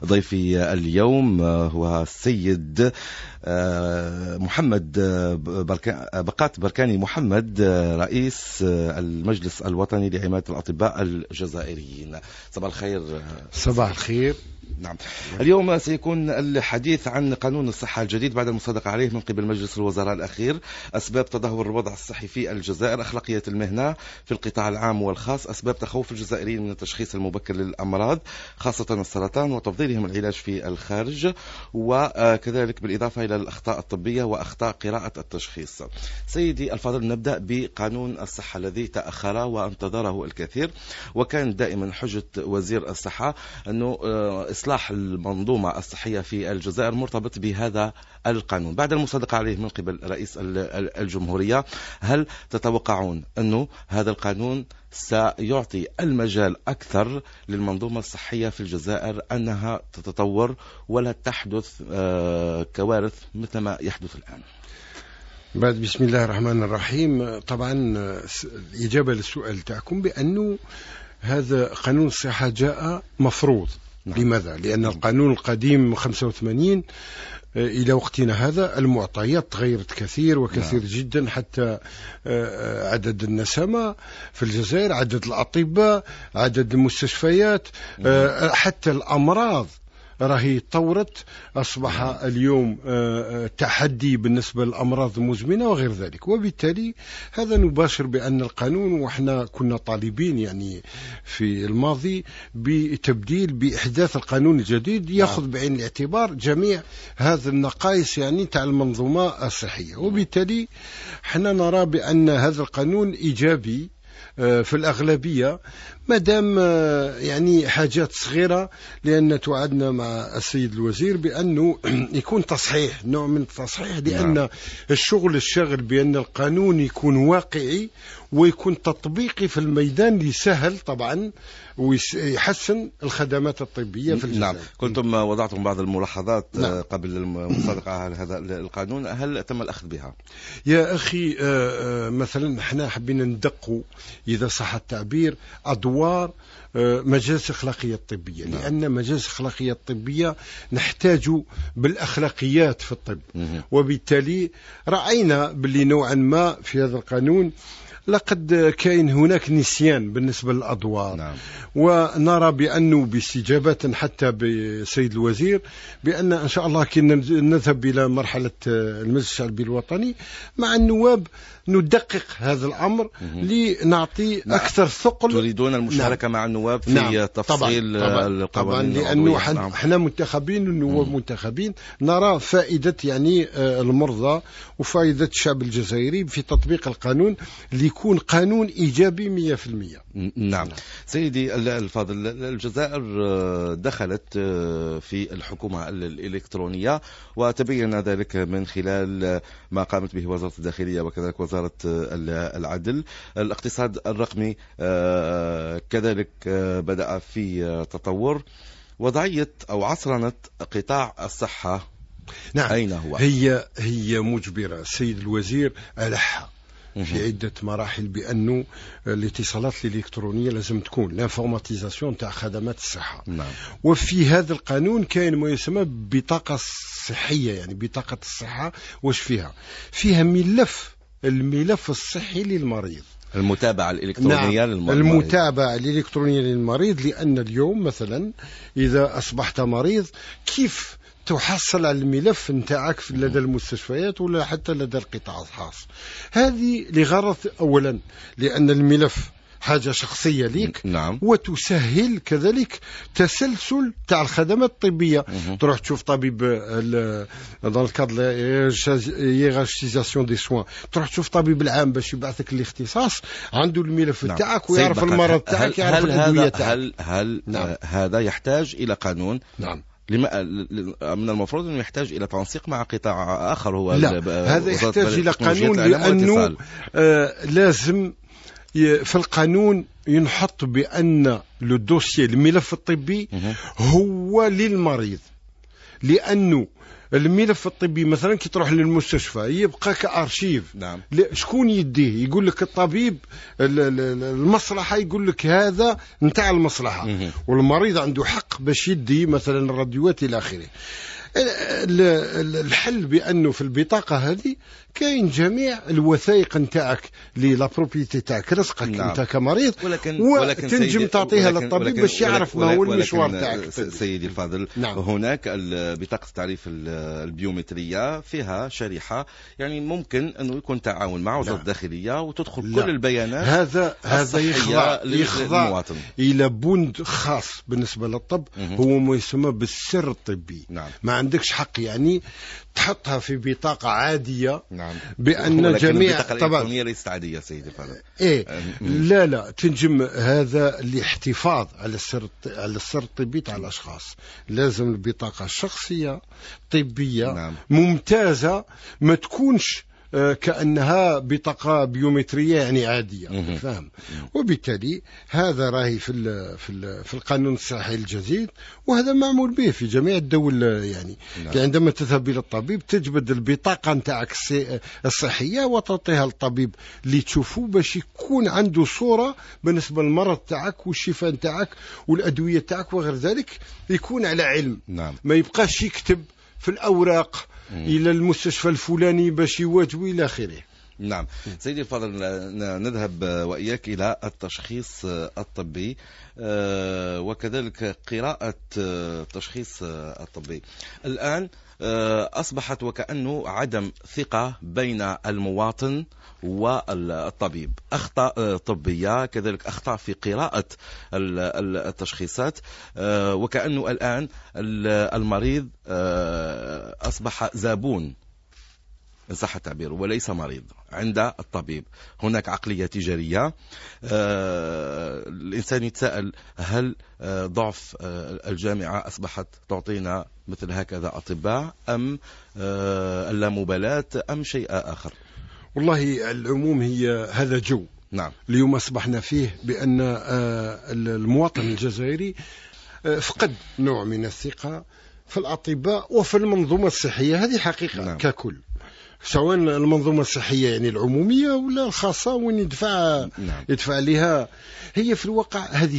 ضيفي اليوم هو السيد محمد بقات بركاني محمد، رئيس المجلس الوطني لحماية الأطباء الجزائريين. صباح الخير. صباح الخير. نعم، اليوم سيكون الحديث عن قانون الصحة الجديد بعد المصادقة عليه من قبل مجلس الوزراء الأخير. أسباب تدهور الوضع الصحي في الجزائر، أخلاقية المهنة في القطاع العام والخاص، أسباب تخوف الجزائريين من التشخيص المبكر للأمراض خاصة السرطان وتفضيلهم العلاج في الخارج، وكذلك بالإضافة إلى الأخطاء الطبية وأخطاء قراءة التشخيص. سيدي الفاضل، نبدأ بقانون الصحة الذي تأخر وانتظره الكثير، وكان دائما حجة وزير الصحة أنه إصلاح المنظومة الصحية في الجزائر مرتبط بهذا القانون. بعد المصادقة عليه من قبل رئيس الجمهورية، هل تتوقعون أنه هذا القانون سيعطي المجال أكثر للمنظومة الصحية في الجزائر أنها تتطور ولا تحدث كوارث مثل ما يحدث الآن؟ بعد بسم الله الرحمن الرحيم. طبعا الإجابة للسؤال تاعكم بأنه هذا قانون الصحة جاء مفروض. نعم. لماذا؟ لأن القانون القديم 85 إلى وقتنا هذا المعطيات تغيرت كثير وكثير. نعم. جدا، حتى عدد النسمة في الجزائر، عدد الأطباء، عدد المستشفيات. نعم. حتى الأمراض راهي تطورت، أصبح اليوم تحدي بالنسبة للأمراض المزمنة وغير ذلك. وبالتالي هذا نباشر بأن القانون، وإحنا كنا طالبين يعني في الماضي بتبديل بإحداث القانون الجديد يأخذ بعين الاعتبار جميع هذه النقائص يعني تاع المنظومة الصحية. وبالتالي احنا نرى بأن هذا القانون إيجابي في الأغلبية، مادام يعني حاجات صغيرة، لأن توعدنا مع السيد الوزير بأنه يكون تصحيح، نوع من التصحيح، لأن الشغل الشاغل بأن القانون يكون واقعي ويكون تطبيقي في الميدان يسهل طبعا ويحسن الخدمات الطبية في الجزائر. نعم، كنتم وضعتم بعض الملاحظات. نعم. قبل المصادقة على هذا القانون، هل تم الأخذ بها؟ يا أخي، مثلا احنا حبينا ندقوا إذا صح التعبير أدوار مجالس الأخلاقية الطبية. نعم. لأن مجالس الأخلاقية الطبية نحتاج بالأخلاقيات في الطب. وبالتالي رأينا باللي نوعا ما في هذا القانون لقد كاين هناك نسيان بالنسبة للأدوار. نعم. ونرى بأنه باستجابة حتى بسيد الوزير بأن إن شاء الله كنا نذهب إلى مرحلة المجلس الشعبي الوطني مع النواب ندقق هذا الأمر لنعطي أكثر ثقل. تريدون المشاركة مع النواب في تفصيل القوانين؟ طبعا، لأنه احنا منتخبين، النواب منتخبين، نرى فائدة يعني المرضى وفائدة الشعب الجزائري في تطبيق القانون ليكون قانون إيجابي 100%. نعم. سيدي الفاضل، الجزائر دخلت في الحكومة الإلكترونية، وتبين ذلك من خلال ما قامت به وزارة الداخلية وكذلك وزارة العدل. الاقتصاد الرقمي كذلك بدأ في تطور. وضعية أو عصرنة قطاع الصحة، نعم، أين هو؟ هي مجبرة. السيد الوزير ألح في عدة مراحل بأنه الاتصالات الإلكترونية لازم تكون لانفورماتيزاسيون تاع خدمات الصحة. نعم. وفي هذا القانون كاين ما يسمى بطاقة صحية، يعني بطاقة الصحة. واش فيها الملف الصحي للمريض، المتابعة الإلكترونية. نعم. للمريض، المتابعة الإلكترونية للمريض. لأن اليوم مثلا إذا أصبحت مريض، كيف تحصل على الملف نتاعك لدى المستشفيات ولا حتى لدى القطاع الخاص؟ هذه لغرض أولا لأن الملف حاجة شخصية ليك. نعم. وتسهل كذلك تسلسل تاع الخدمات الطبية. تروح تشوف طبيب dans le cadre hiérarchisation des soins، تروح تشوف طبيب العام باش يبعثك الاختصاص، عنده الملف تاعك ويعرف المرض تاعك، يعرف الأدوية تاعك. هل هذا يحتاج إلى قانون؟ نعم. من المفروض أنه يحتاج إلى تنسيق مع قطاع آخر. هو لا، هذا يحتاج إلى قانون، لأنه لازم في القانون ينحط بأن الملف الطبي هو للمريض، لأنه الملف الطبي مثلا كي تروح للمستشفى يبقى كأرشيف. نعم. شكون يديه؟ يقول لك الطبيب المصلحة يقول لك هذا نتاع المصلحة، والمريض عنده حق باش يدي مثلا الراديوات إلى آخره. الحل بأنه في البطاقة هذه كاين جميع الوثائق نتاعك لا بروبريتي تاعك، رزقك انت كمريض، ولكن تنجم تعطيها للطبيب باش يعرف ما هو المشوار تاعك. سيدي الفاضل، نعم. هناك بطاقة التعريف البيومترية فيها شريحة يعني ممكن انه يكون تعاون مع وزارة الداخلية وتدخل كل البيانات. هذا يخضع الى بند خاص بالنسبة للطب، هو ما يسمى بالسر الطبي. نعم. ما عندكش حق يعني تحطها في بطاقة عادية. نعم. بأن جميع البطاقة الإلكترونية ليست عادية سيدي الفاضل. لا تنجم هذا الاحتفاظ على السر الطبي تاع الأشخاص. لازم البطاقة الشخصية طبية. نعم. ممتازة، ما تكونش كأنها بطاقة بيومترية يعني عادية. فاهم؟ وبالتالي هذا راهي في القانون الصحي الجديد، وهذا معمول به في جميع الدول يعني. نعم. عندما تذهب إلى الطبيب تجبد البطاقة نتاعك الصحية وتعطيها للطبيب اللي تشوفه باش يكون عنده صورة بالنسبة للمرض تاعك والشفاء تاعك والأدوية تاعك وغير ذلك، يكون على علم. نعم. ما يبقاش يكتب في الأوراق إلى المستشفى الفلاني باش يواجهوا إلى آخره. نعم. سيدي الفاضل، نذهب وإياك إلى التشخيص الطبي وكذلك قراءة التشخيص الطبي. الآن أصبحت وكأنه عدم ثقة بين المواطن والطبيب، أخطاء طبية، كذلك أخطاء في قراءة التشخيصات، وكأنه الآن المريض أصبح زبون إن صح التعبير وليس مريض عند الطبيب. هناك عقلية تجارية. الإنسان يتساءل هل ضعف الجامعة أصبحت تعطينا مثل هكذا أطباء، أم اللامبالاة، أم شيء آخر؟ والله العموم هي هذا جو. نعم. اليوم أصبحنا فيه بأن المواطن الجزائري فقد نوع من الثقة في الأطباء وفي المنظومة الصحية. هذه حقيقة. نعم. ككل، سواء المنظومة الصحية يعني العمومية ولا الخاصة وين يدفع لها. هي في الواقع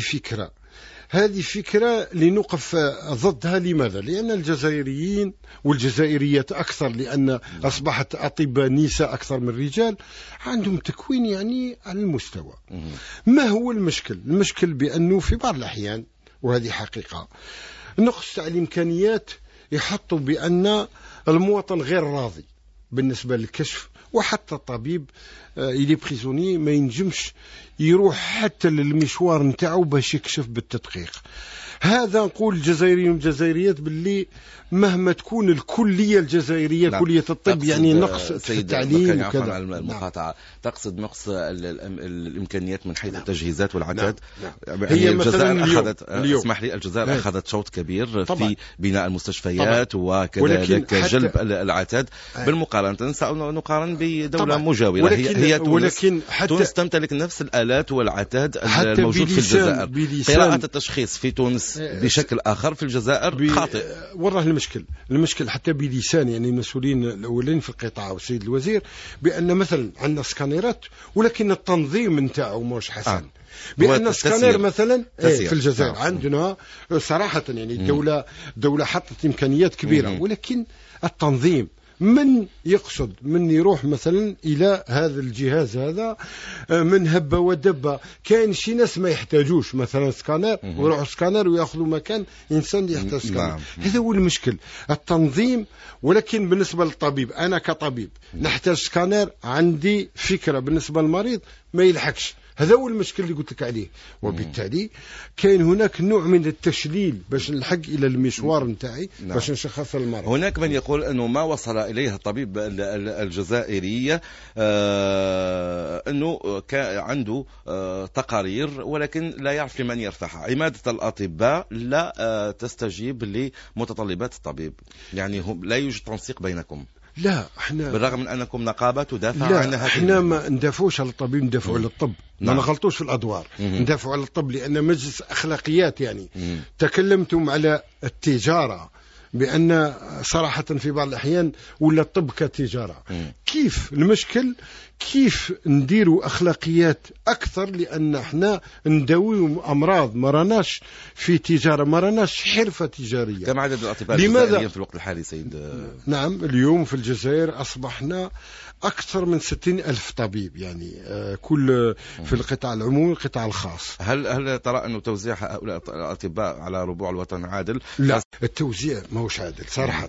هذه فكرة لنقف ضدها. لماذا؟ لأن الجزائريين والجزائريات أكثر، لأن أصبحت أطباء نساء أكثر من رجال، عندهم تكوين يعني على المستوى. ما هو المشكل؟ المشكل بأنه في بعض الأحيان، وهذه حقيقة، نقص الإمكانيات يحطوا بأن المواطن غير راضي بالنسبة للكشف، وحتى الطبيب إلي بريزوني ما ينجمش يروح حتى للمشوار نتاعو باش يكشف بالتدقيق. هذا نقول الجزائريين والجزائريات باللي مهما تكون الكلية الجزائرية، نعم. كلية الطب يعني نقص في التعليم وكذا. المقاطعة. تقصد نقص الإمكانيات من حيث التجهيزات والعتاد. نعم. هي الجزائر أخذت، اسمح لي، الجزائر أخذت شوط كبير طبعا في بناء المستشفيات طبعا. وكذلك جلب العتاد بالمقارنة سنقارن بدولة مجاورة. هي تونس تمتلك نفس الآلات والعتاد الموجود في الجزائر. قراءة التشخيص في تونس بشكل آخر، في الجزائر خاطئ. والله المشكل حتى بلسان يعني المسؤولين الأولين في القطاع والسيد الوزير، بأن مثلا عندنا سكانيرات ولكن التنظيم نتاعو مش حسن. بأن السكانير مثلا في الجزائر عندنا صراحة يعني الدولة حطت إمكانيات كبيرة، ولكن التنظيم من يقصد من يروح مثلا إلى هذا الجهاز هذا من هبة ودبة. كاين شي ناس ما يحتاجوش مثلا سكانر ويروحوا سكانر ويأخذوا مكان إنسان يحتاج سكانر. هذا هو المشكل، التنظيم. ولكن بالنسبة للطبيب، أنا كطبيب نحتاج سكانر، عندي فكرة بالنسبة للمريض ما يلحقش. هذا هو المشكل اللي قلت لك عليه. وبالتالي كاين هناك نوع من التشليل باش نلحق الى المشوار نتاعي باش نشخص المرض. هناك من يقول انه ما وصل اليه الطبيب الجزائري انه عنده تقارير ولكن لا يعرف لمن يرفعها. عمادة الاطباء لا تستجيب لمتطلبات الطبيب، يعني لا يوجد تنسيق بينكم. لا، احنا بالرغم من انكم نقابه تدافع عنها. احنا ما ندافعوش على الطبيب، ندافعوا على الطب. ما نغلطوش في الادوار، ندافعوا على الطب، لان مجلس اخلاقيات يعني تكلمتم على التجاره بأن صراحة في بعض الأحيان ولا الطب كتجارة. كيف المشكل؟ كيف نديروا أخلاقيات أكثر، لأن احنا نداويو أمراض ما راناش في تجارة، ما راناش حرفة تجارية. كم عدد الأطباء الجزائريين في الوقت الحالي سيد؟ نعم، اليوم في الجزائر أصبحنا أكثر من 60,000 طبيب، يعني كل في القطاع العمومي والقطاع الخاص. هل ترى أن توزيع هؤلاء الأطباء على ربوع الوطن عادل؟ لا، التوزيع ما هوش عادل صراحة.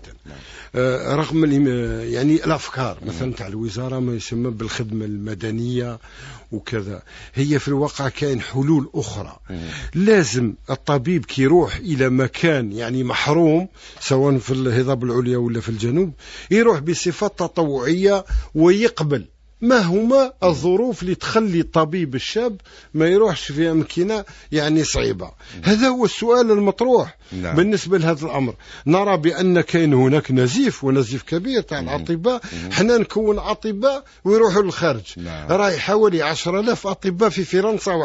رغم يعني الأفكار مثلا تاع الوزارة ما يسمى بالخدمة المدنية وكذا، هي في الواقع كاين حلول أخرى. لازم الطبيب كي يروح إلى مكان يعني محروم، سواء في الهضاب العليا ولا في الجنوب، يروح بصفة تطوعية ويقبل ما هما الظروف اللي تخلي الطبيب الشاب ما يروحش في أمكنة يعني صعيبة. هذا هو السؤال المطروح. نعم. بالنسبة لهذا الأمر نرى بأن كاين هناك نزيف، ونزيف كبير تاع الأطباء. حنا نكون أطباء ويروحوا للخارج. نعم. راي حوالي 10,000 أطباء في فرنسا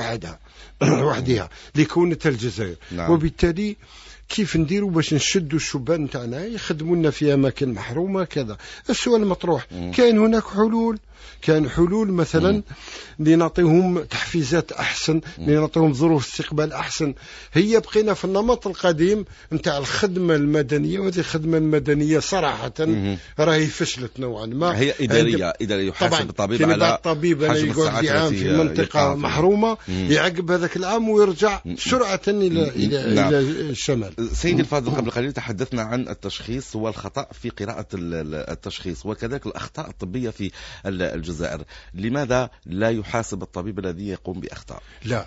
وحدها لكونتها الجزائر. نعم. وبالتالي كيف نديروا باش نشدوا الشبان تاعنا يخدموا لنا في اماكن محرومه كذا؟ السؤال المطروح. كاين هناك حلول، كان حلول مثلا لنعطيهم تحفيزات احسن، لنعطيهم ظروف استقبال احسن. هي بقينا في النمط القديم نتاع الخدمه المدنيه، وهذه الخدمه المدنيه صراحه راهي فشلت نوعا ما. هي اداريه يحاسب الطبيب على الطبيب يقعد عام في منطقه محرومه، يعقب هذاك العام ويرجع سرعه الى الشمال. سيدي الفاضل، قبل قليل تحدثنا عن التشخيص والخطأ في قراءة التشخيص، وكذلك الأخطاء الطبية في الجزائر. لماذا لا يحاسب الطبيب الذي يقوم بأخطاء؟ لا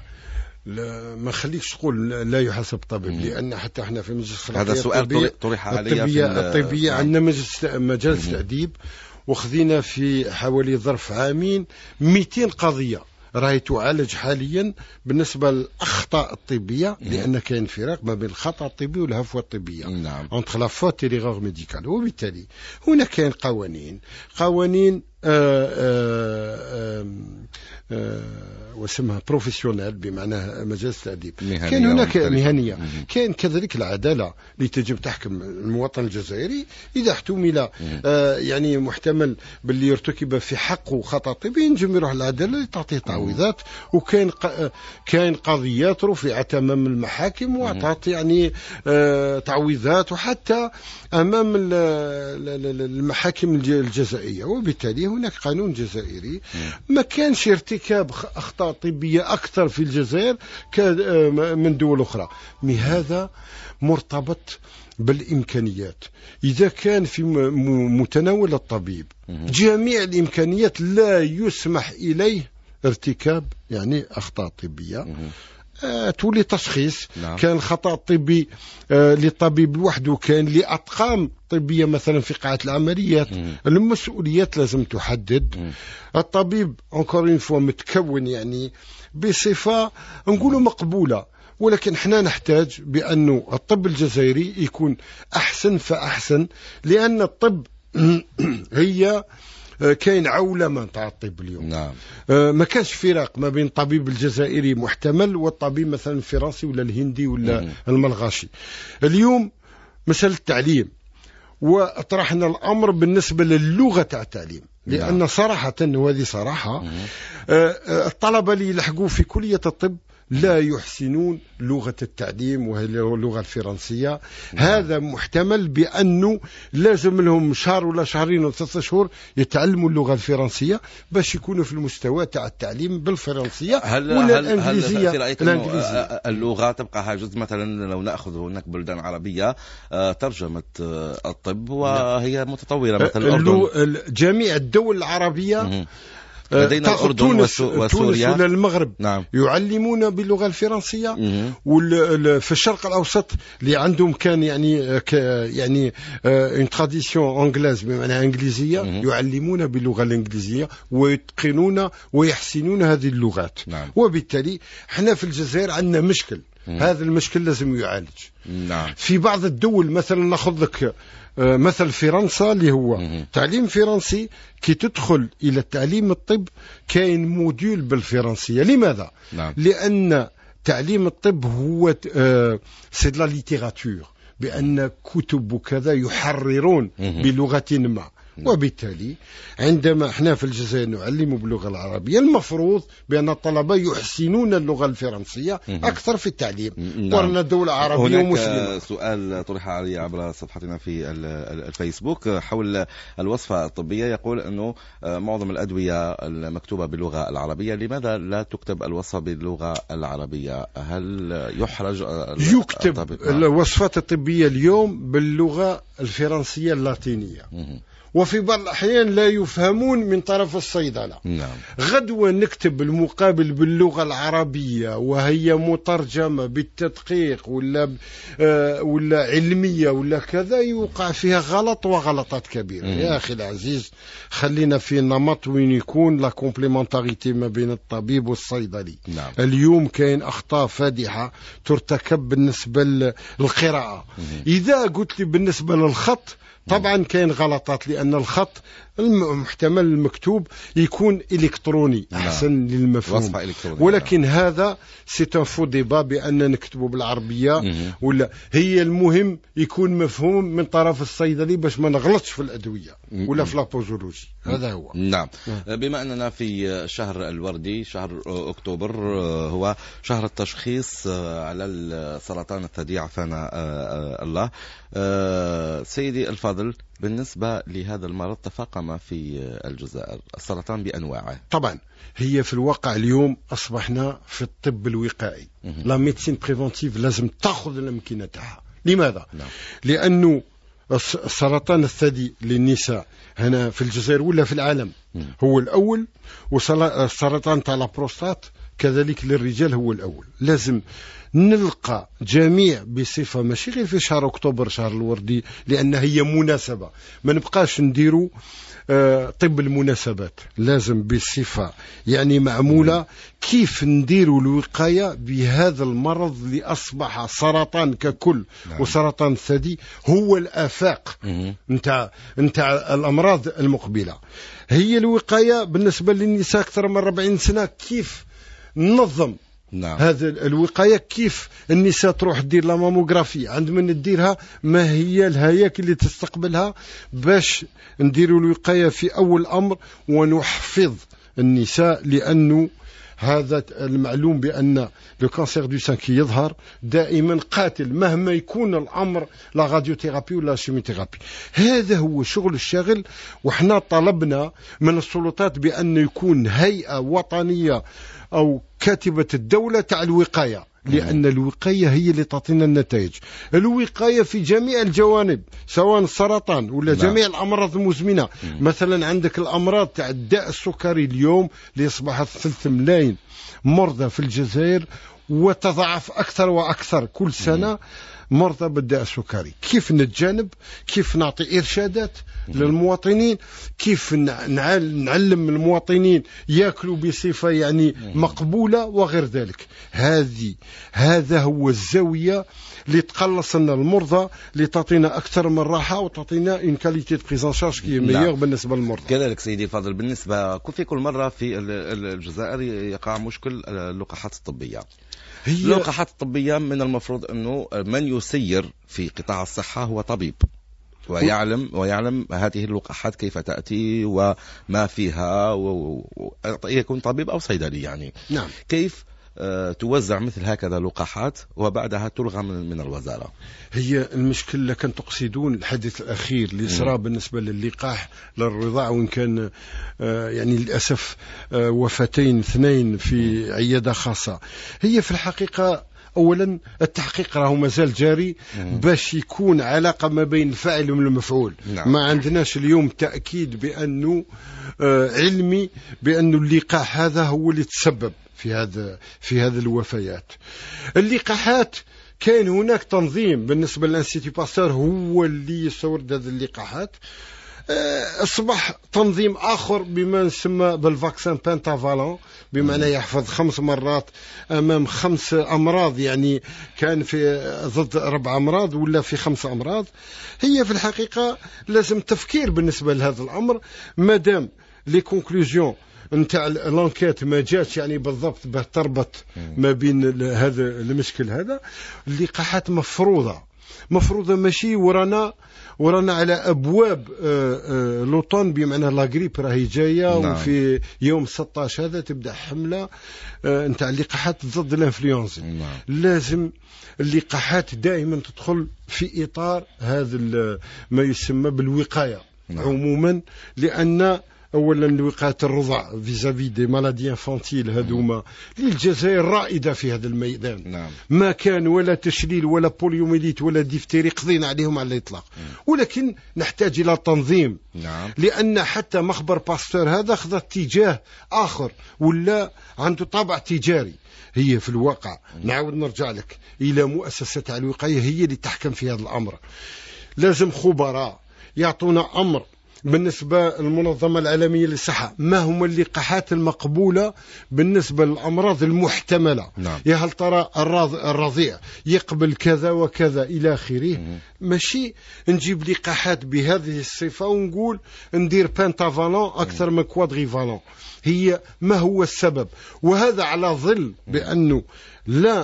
ما خليكش تقول لا يحاسب الطبيب، لأن حتى احنا في مجلس هذا سؤال طرح علي الطبية عندنا مجلس تأديب، وخذينا في حوالي ظرف عامين 200 قضية راهي تعالج حاليا بالنسبة للأخطاء الطبية، لأن كاين فرق ما بين الخطأ الطبي والهفوة الطبية. نعم. entre la faute et l'erreur médicale. وبالتالي هنا كاين قوانين واسمها بروفيسيونيل بمعنى مجالس التأديب. كاين هناك مهنية. كاين كذلك العدالة اللي تجب تحكم المواطن الجزائري إذا احتمل يعني محتمل باللي يرتكب في حقه خطأ طبي، ينجم يروح العدالة اللي تعطيه تعويضات. وكاين كاين قضيات رفعت أمام المحاكم وأعطت يعني تعويضات، وحتى أمام المحاكم الجزائية. وبالتالي هناك قانون جزائري. ما كانش ارتكاب أخطاء طبية أكثر في الجزائر من دول أخرى. هذا مرتبط بالإمكانيات. إذا كان في متناول الطبيب جميع الإمكانيات لا يسمح إليه ارتكاب يعني أخطاء طبية. تولي تشخيص. نعم. كان خطأ طبي للطبيب لوحده، كان لأطقام طبية مثلا في قاعة العمليات. المسؤوليات لازم تحدد. الطبيب encore une fois متكون يعني بصفة نقولوا مقبولة، ولكن احنا نحتاج بأنه الطب الجزائري يكون أحسن فأحسن، لأن الطب هي كاين عولمة تاع الطب اليوم. نعم. ما كانش فرق ما بين الطبيب الجزائري محتمل والطبيب مثلا الفرنسي ولا الهندي ولا الملغاشي. اليوم مسألة التعليم، وأطرحنا الأمر بالنسبة للغة تاع التعليم، لأن صراحة وهذه صراحة الطلبة اللي يلحقوا في كلية الطب لا يحسنون لغة التعليم وهي اللغة الفرنسية. هذا محتمل بأنه لازم لهم شهر ولا شهرين ولا 3 شهور يتعلموا اللغة الفرنسية باش يكونوا في المستوى تاع التعليم بالفرنسية ولا الإنجليزية. هل رأيت اللغة تبقى حاجز؟ مثلا لو نأخذ هناك بلدان عربية ترجمة الطب وهي متطورة، مثلا جميع الدول العربية لدينا الأردن وسوريا ولا المغرب. نعم. يعلمون باللغة الفرنسية. في الشرق الأوسط اللي عندهم كان يعني une tradition anglaise بمعنى إنجليزية، يعلمون باللغة الإنجليزية ويتقنون ويحسنون هذه اللغات. نعم. وبالتالي احنا في الجزائر عندنا مشكل. هذا المشكل لازم يعالج. نعم. في بعض الدول مثلا ناخذ لك مثل فرنسا اللي هو تعليم فرنسي، كي تدخل إلى التعليم الطب كاين موديول بالفرنسية. لماذا؟ نعم. لأن تعليم الطب هو سي لا ليتيراتور، بأن كتب وكذا يحررون بلغة ما، وبالتالي عندما احنا في الجزائر نعلم باللغة العربية المفروض بأن الطلبة يحسنون اللغة الفرنسية أكثر في التعليم. ورنا دولة عربية ومسلمة. هناك سؤال طرح علي عبر صفحتنا في الفيسبوك حول الوصفة الطبية، يقول أنه معظم الأدوية المكتوبة باللغة العربية، لماذا لا تكتب الوصفة باللغة العربية؟ هل يحرج يكتب الوصفات الطبية اليوم باللغة الفرنسية اللاتينية، وفي بعض الأحيان لا يفهمون من طرف الصيدلة. غدوة نكتب المقابل باللغة العربية وهي مترجمة بالتدقيق ولا علمية ولا كذا، يوقع فيها غلط وغلطات كبيرة. يا أخي العزيز، خلينا في نمط وين يكون لا كومبليمنتاريتي ما بين الطبيب والصيدلي. اليوم كاين أخطاء فادحة ترتكب بالنسبة للقراءة. إذا قلت لي بالنسبة للخط، طبعا كاين غلطات، لأن الخط المحتمل المكتوب يكون إلكتروني أحسن للمفهوم، ولكن هذا سيتان فو ديبا بأن نكتبه بالعربية ولا هي المهم يكون مفهوم من طرف الصيدلي باش ما نغلطش في الأدوية ولا في لابوزولوجي. هذا هو. نعم. بما أننا في شهر الوردي، شهر أكتوبر هو شهر التشخيص على السرطان الثدي، عافانا الله. سيدي الفاضل، بالنسبة لهذا المرض تفاقم في الجزائر السرطان بأنواعه. طبعا هي في الواقع اليوم أصبحنا في الطب الوقائي، لا ميديسين بريفونتيف لازم تأخذ الأمكنة تاعها. لماذا؟ لأنه السرطان الثدي للنساء هنا في الجزائر ولا في العالم هو الأول، والسرطان تاع البروستات كذلك للرجال هو الأول. لازم نلقى جميع بصفة ماشي غير في شهر أكتوبر شهر الوردي، لأن هي مناسبة، ما نبقاش نديروا طب المناسبات. لازم بصفة يعني معمولة كيف نديروا الوقاية بهذا المرض اللي أصبح سرطان ككل. وسرطان الثدي هو الآفاق نتاع الأمراض المقبلة. هي الوقاية بالنسبة للنساء أكثر من 40 سنة، كيف ننظم هذا الوقاية، كيف النساء تروح تدير لا ماموغرافي، عندما نديرها ما هي الهياكل اللي تستقبلها باش نديروا الوقاية في أول أمر ونحفظ النساء. لأنه هذا المعلوم بأن لو كانسير دو سان كي يظهر دائما قاتل مهما يكون الأمر، لا راديوثيرابي ولا شيميوثيرابي. هذا هو شغل الشاغل. وحنا طلبنا من السلطات بأن يكون هيئة وطنية أو كاتبة الدولة تاع الوقاية، لأن الوقاية هي اللي تعطينا النتائج. الوقاية في جميع الجوانب، سواء السرطان ولا جميع الأمراض المزمنة. مثلا عندك الأمراض تاع الداء السكري اليوم اللي أصبحت 3 ملايين مرضى في الجزائر، وتضاعف أكثر وأكثر كل سنة مرضى بالداء السكري. كيف نتجانب، كيف نعطي إرشادات للمواطنين، كيف نعلم المواطنين يأكلوا بصفة يعني مقبولة وغير ذلك. هذا هو الزاوية اللي تقلص لنا المرضى، اللي تعطينا أكثر من راحة وتعطينا إن كاليتي دو بريزون شارج كي ميور بالنسبة للمرضى. كذلك سيدي الفاضل، بالنسبة في كل مرة في الجزائر يقع مشكل اللقاحات الطبية. اللقاحات الطبية من المفروض أنه من يسير في قطاع الصحة هو طبيب ويعلم هذه اللقاحات كيف تأتي وما فيها، يكون طبيب أو صيدلي يعني. نعم. كيف توزع مثل هكذا لقاحات وبعدها تلغى من الوزارة؟ هي المشكلة كان تقصدون الحدث الأخير اللي صار بالنسبة للقاح للرضاع، وإن كان يعني للأسف وفاتين 2 في عيادة خاصة. هي في الحقيقة أولا التحقيق راهو مازال جاري باش يكون علاقة ما بين الفاعل والمفعول. ما عندناش اليوم تأكيد بأنه علمي بأنه اللقاح هذا هو اللي تسبب في هذا الوفيات. اللقاحات كان هناك تنظيم بالنسبة للانستيتو باستور هو اللي يستورد هذه اللقاحات. أصبح تنظيم آخر بما يسمى بالفاكسين بنتافالون، بمعنى يحفظ 5 مرات أمام 5 أمراض، يعني كان في ضد 4 أمراض ولا في 5 أمراض. هي في الحقيقة لازم تفكير بالنسبة لهذا الأمر، مادام لي كونكلوزيون نتاع لانكيت ما جاتش يعني بالضبط باه تربط ما بين هذا المشكل. هذا اللقاحات مفروضة مفروضة ماشي ورانا على أبواب لوطون، بمعنى لاغريب راهي جاية. نعم. وفي يوم 16 هذا تبدأ حملة نتاع اللقاحات ضد الانفلونزا. نعم. لازم اللقاحات دائما تدخل في إطار هذا ما يسمى بالوقاية. نعم. عموما، لأن أولا وقاية الرضع فيزافي دي مالادي انفانتيل هذوما للجزائر رائدة في هذا الميدان. نعم. ما كان ولا تشليل ولا بوليوميليت ولا ديفتيري قضينا عليهم على الإطلاق. ولكن نحتاج إلى تنظيم. نعم. لأن حتى مخبر باستور هذا أخذ اتجاه آخر ولا عنده طابع تجاري. هي في الواقع نعاود نرجع لك إلى مؤسسة الوقاية هي اللي تحكم في هذا الأمر. لازم خبراء يعطونا أمر بالنسبة للمنظمة العالمية للصحة، ما هم اللقاحات المقبولة بالنسبة للأمراض المحتملة. نعم. يا هل ترى الرضيع يقبل كذا وكذا إلى آخره. ماشي نجيب لقاحات بهذه الصفة ونقول ندير بنتافالون أكثر من كوادريفالون. هي ما هو السبب؟ وهذا على ظل بأنه لا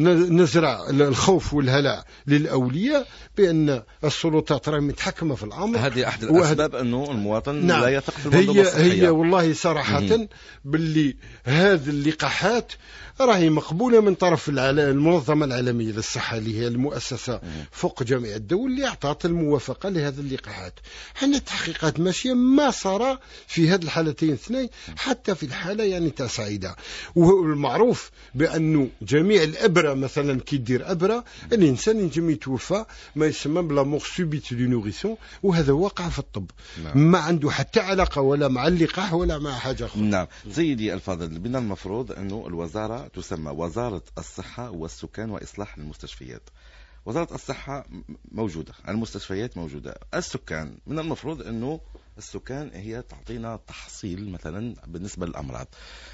نزرع الخوف والهلع للأولياء بأن السلطات راهي متحكمة في الأمر. هذه أحد الأسباب أنه المواطن نعم. لا يثق في المنظومة الصحية. هي والله صراحة باللي هذه اللقاحات راهي مقبولة من طرف المنظمة العالمية للصحة اللي هي المؤسسة فوق جميع الدول اللي أعطت الموافقة لهذه اللقاحات. حنا التحقيقات ماشية ما صار في هذه الحالتين الاثنين، حتى في الحالة يعني تاع سعيدة. والمعروف بأنه جميع الأبرة مثلا كي دير أبرة الإنسان ينجم يتوفى ما يسمى بلا مور سوبيت دو نوريسون، وهذا واقع في الطب. نعم. ما عنده حتى علاقة ولا مع اللقاح ولا مع حاجة أخرى. نعم. سيدي الفاضل، من المفروض أنه الوزارة تسمى وزارة الصحة والسكان وإصلاح المستشفيات. وزارة الصحة موجودة، المستشفيات موجودة، السكان من المفروض أنه السكان هي تعطينا تحصيل مثلا بالنسبة للأمراض.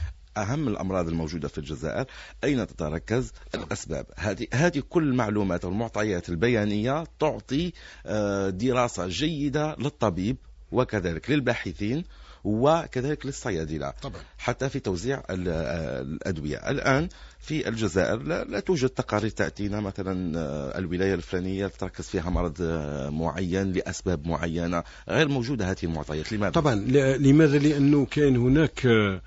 أهم الأمراض الموجودة في الجزائر أين تتركز؟ الأسباب. هذه كل المعلومات والمعطيات البيانية تعطي دراسة جيدة للطبيب وكذلك للباحثين وكذلك للصيادلة طبعا. حتى في توزيع الأدوية. الآن في الجزائر لا توجد تقارير تأتينا مثلا الولاية الفلانية تركز فيها مرض معين لأسباب معينة، غير موجودة هذه المعطيات. لماذا؟ طبعا لماذا؟ لأنه كان هناك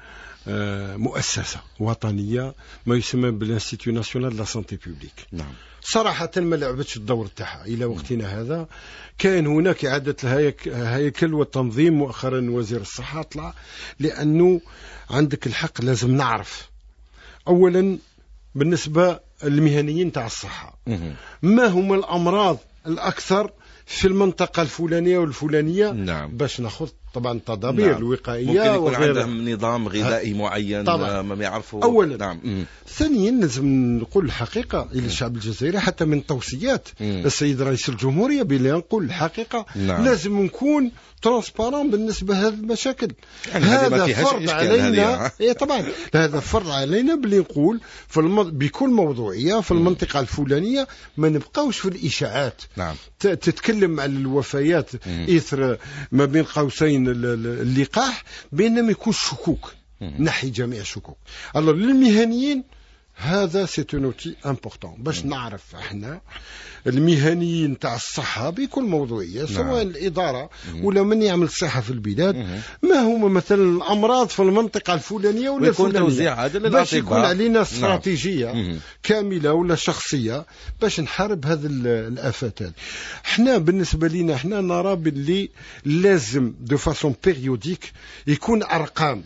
مؤسسة وطنية ما يسمى بالانستيتيو ناسيونال لا سانتي بوبليك. نعم. صراحة ما لعبتش الدور تاعها إلى وقتنا هذا. كان هناك إعادة الهيكل والتنظيم، مؤخرا وزير الصحة طلع، لأنه عندك الحق لازم نعرف أولا بالنسبة للمهنيين تاع الصحة ما هم الأمراض الأكثر في المنطقة الفلانية والفلانية. نعم. باش ناخذ طبعا تدابير نعم. الوقائية. ممكن يكون عندهم نظام غذائي معين ما يعرفوا. أولا. نعم. ثانيا لازم نقول الحقيقة إلى الشعب الجزائري، حتى من توصيات السيد رئيس الجمهورية بلي نقول الحقيقة. نعم. لازم نكون ترانسبارون بالنسبة لهذه المشاكل. يعني هذا فرض علينا. طبعا هذا فرض علينا بلي نقول بكل موضوعية في المنطقة الفلانية، ما نبقاوش في الإشاعات. نعم. تتكلم عن الوفيات إثر ما بين قوسين اللقاح بينما يكون شكوك، نحي جميع الشكوك. الله للمهنيين هذا سيتونوتي امبورطون باش نعرف احنا المهنيين تاع الصحة بكل موضوعية، سواء الإدارة ولا من يعمل الصحة في البلاد، ما هما مثلا الأمراض في المنطقة الفلانية ولا الفلانية، باش يكون علينا استراتيجية كاملة ولا شخصية باش نحارب هذه الآفات هذه. احنا بالنسبة لنا احنا نرى باللي لازم دو فاسون بيريوديك يكون أرقام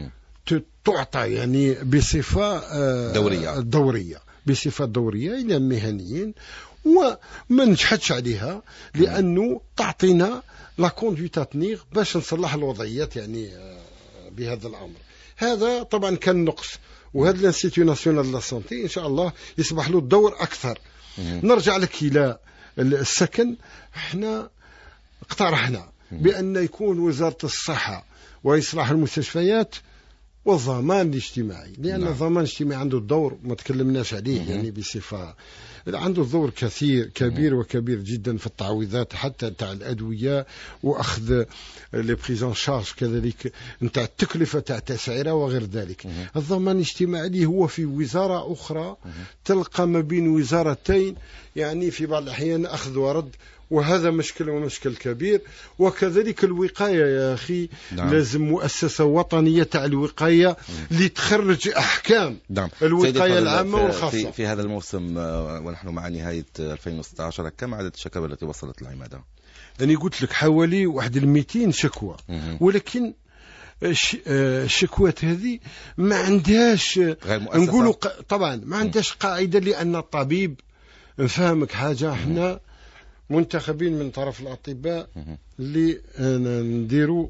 تعطى يعني بصفة دورية بصفة دورية إلى المهنيين، وما نجحدش عليها لأنه تعطينا لا كوندويت تنيغ باش نصلح الوضعيات يعني بهذا الأمر. هذا طبعا كان نقص، وهذا الانستيتيو ناسيونال لا سانتي إن شاء الله يصبح له دور أكثر. نرجع لك إلى السكن. احنا اقترحنا بأن يكون وزارة الصحة وإصلاح المستشفيات والضمان الاجتماعي، لأن نعم. الضمان الاجتماعي عنده الدور ما تكلمناش عليه يعني بصفة، عنده دور كبير وكبير جدا في التعويضات حتى تاع الأدوية وأخذ لي بريزون شارج، كذلك نتاع التكلفة تاع تسعيرة وغير ذلك. الضمان الاجتماعي هو في وزارة أخرى، تلقى ما بين وزارتين يعني في بعض الأحيان أخذ ورد، وهذا مشكل ومشكل كبير. وكذلك الوقاية يا أخي، نعم. لازم مؤسسة وطنية تاع الوقاية اللي تخرج أحكام نعم. الوقاية العامة والخاصة. في هذا الموسم ونحن مع نهاية 2016 كم عدد الشكاوى التي وصلت للعمادة؟ أنا قلت لك حوالي 200 شكوى، ولكن الشكوات هذه ما عندهاش نقولوا طبعا ما عندهاش قاعدة، لأن الطبيب نفهمك حاجة، احنا منتخبين من طرف الأطباء اللي نديروا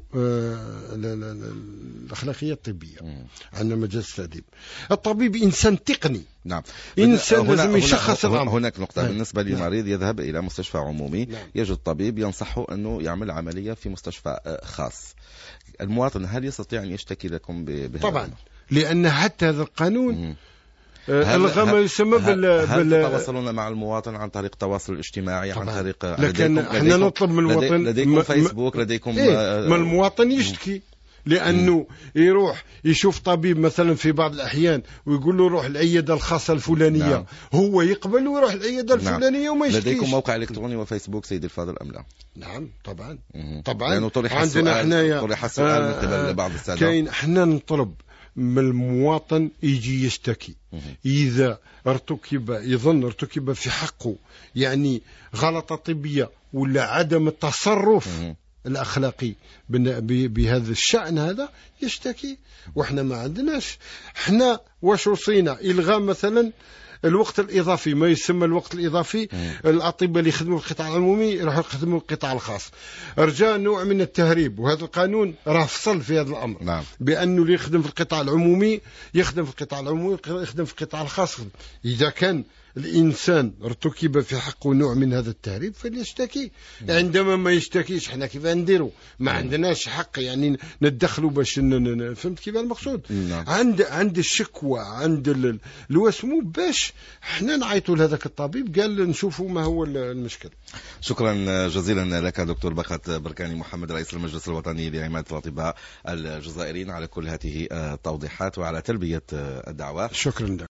الأخلاقية الطبية، عندنا مجلس التأديب. الطبيب إنسان تقني، نعم، إنسان لازم يشخص الأمر. هناك نقطة بالنسبة للمريض يذهب إلى مستشفى عمومي، نعم. يجد طبيب ينصحه أنه يعمل عملية في مستشفى خاص. المواطن هل يستطيع أن يشتكي لكم بهذا؟ طبعا، لأن حتى هذا القانون الغى ما يسمى هل تتواصلون مع المواطن عن طريق التواصل الاجتماعي؟ طبعا. عن طريق لكن احنا نطلب من المواطن لديكم فيسبوك، لديكم ما المواطن يشتكي، لأنه يروح يشوف طبيب مثلا في بعض الأحيان ويقول له روح العيادة الخاصة الفلانية، نعم. هو يقبل ويروح العيادة الفلانية، نعم. وما يشتكيش. لديكم موقع إلكتروني وفيسبوك سيدي الفاضل أم لا؟ نعم طبعا. لأنه طرح السؤال من قبل بعض السادة. كاين احنا نطلب من المواطن يجي يشتكي إذا يظن ارتكب في حقه يعني غلطة طبية ولا عدم التصرف الأخلاقي بهذا الشأن، هذا يشتكي. وإحنا ما عندناش، إحنا واش وصينا إلغاء مثلا الوقت الإضافي، ما يسمى الوقت الإضافي. الأطباء اللي يخدموا في القطاع العمومي يروحوا يخدموا القطاع الخاص، رجاء نوع من التهريب. وهذا القانون راه فصل في هذا الأمر، نعم. بأنه اللي يخدم في القطاع العمومي يخدم في القطاع العمومي، يخدم في القطاع الخاص. إذا كان الإنسان ارتكب في حقه نوع من هذا التهريب فليشتكي. عندما ما يشتكيش احنا كيف نديروا؟ ما عندناش حق يعني ندخلوا باش فهمت كيف المقصود؟ عند الشكوى، عند الوسمو، باش احنا نعيطوا لهذاك الطبيب قال نشوفوا ما هو المشكل. شكرا جزيلا لك دكتور بخت بركاني محمد، رئيس المجلس الوطني لعمادة الأطباء الجزائريين، على كل هذه التوضيحات وعلى تلبية الدعوة. شكرا لك.